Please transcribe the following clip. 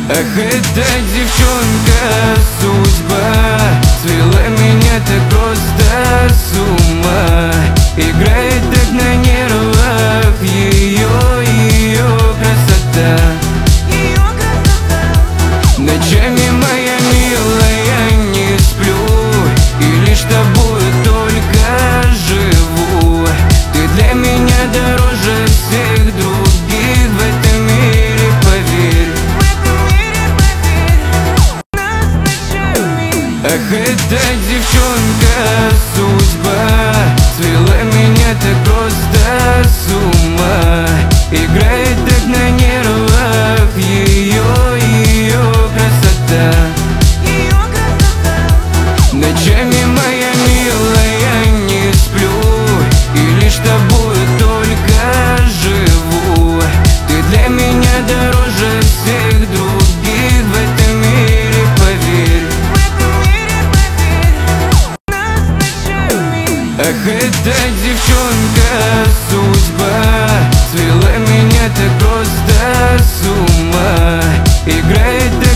Эх, эта девчонка судьба свела меня так просто с ума. Играет так на нервах ее красота. Ночами, моя милая, не сплю, и лишь тобой только живу. Ты для меня дороже всех других в этом мире, поверь. Эх, эта девчонка судьба свела меня так просто с ума. Играет так на нервах ее красота. Ночами, моя милая, не сплю, и лишь тобой только живу. Ты для меня дороже всех других в этом мире, поверь. Эх, эта девчонка судьба свела меня так просто с ума. Играет